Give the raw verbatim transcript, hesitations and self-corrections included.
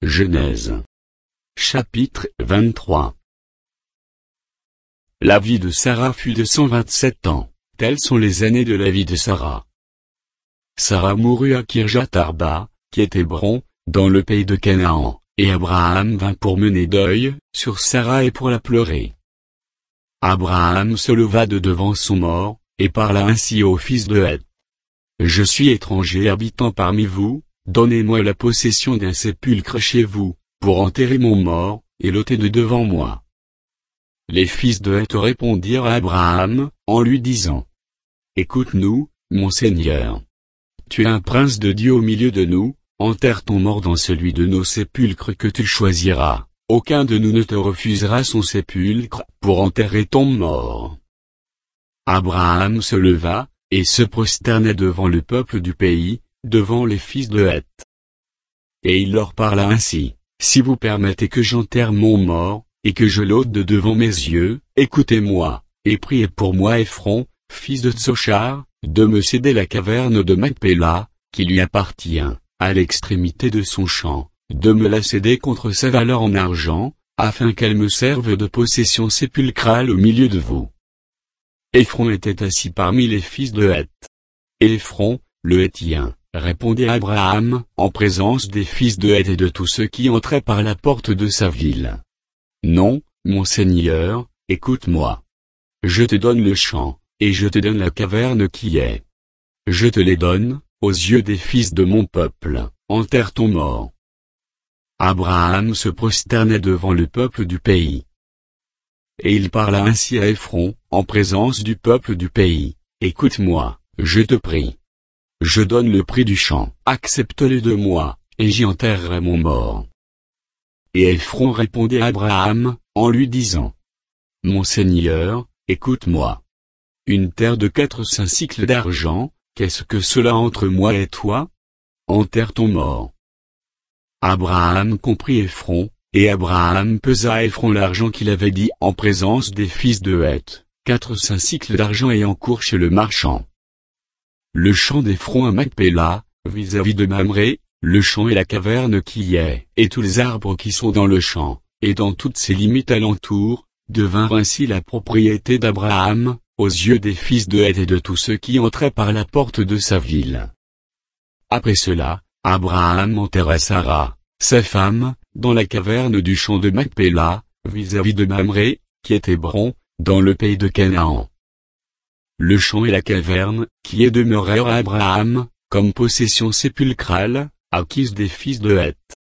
Genèse. Chapitre vingt-trois. La vie de Sarah fut de cent vingt-sept ans, telles sont les années de la vie de Sarah. Sarah mourut à Kirjat Arba, qui est Hébron, dans le pays de Canaan, et Abraham vint pour mener deuil sur Sarah et pour la pleurer. Abraham se leva de devant son mort, et parla ainsi au fils de Heth. Je suis étranger habitant parmi vous, donnez-moi la possession d'un sépulcre chez vous, pour enterrer mon mort, et l'ôter de devant moi. Les fils de Heth répondirent à Abraham, en lui disant: Écoute-nous, mon Seigneur. Tu es un prince de Dieu au milieu de nous, enterre ton mort dans celui de nos sépulcres que tu choisiras, aucun de nous ne te refusera son sépulcre, pour enterrer ton mort. Abraham se leva, et se prosterna devant le peuple du pays, devant les fils de Heth. Et il leur parla ainsi: Si vous permettez que j'enterre mon mort, et que je l'ôte de devant mes yeux, écoutez-moi, et priez pour moi Ephron, fils de Tsochar, de me céder la caverne de Macpéla, qui lui appartient, à l'extrémité de son champ, de me la céder contre sa valeur en argent, afin qu'elle me serve de possession sépulcrale au milieu de vous. Ephron était assis parmi les fils de Heth. Et Ephron, le Héthien, répondit à Abraham, en présence des fils de Heth et de tous ceux qui entraient par la porte de sa ville. Non, mon Seigneur, écoute-moi. Je te donne le champ, et je te donne la caverne qui est. Je te les donne, aux yeux des fils de mon peuple, enterre ton mort. Abraham se prosternait devant le peuple du pays. Et il parla ainsi à Ephron, en présence du peuple du pays: Écoute-moi, je te prie. Je donne le prix du champ, accepte-le de moi, et j'y enterrerai mon mort. Et Ephron répondit à Abraham, en lui disant: Mon Seigneur, écoute-moi. Une terre de quatre-cents cycles d'argent, qu'est-ce que cela entre moi et toi? Enterre ton mort. Abraham comprit Ephron, et Abraham pesa à Ephron l'argent qu'il avait dit en présence des fils de Heth, quatre-cents cycles d'argent ayant cours chez le marchand. Le champ d'Ephron à Macpéla, vis-à-vis de Mamré, le champ et la caverne qui y est, et tous les arbres qui sont dans le champ, et dans toutes ses limites alentour, devinrent ainsi la propriété d'Abraham, aux yeux des fils de Heth et de tous ceux qui entraient par la porte de sa ville. Après cela, Abraham enterra Sarah, sa femme, dans la caverne du champ de Macpéla, vis-à-vis de Mamré, qui est Hébron, dans le pays de Canaan. Le champ et la caverne, qui est demeurèrent à Abraham, comme possession sépulcrale, acquise des fils de Heth.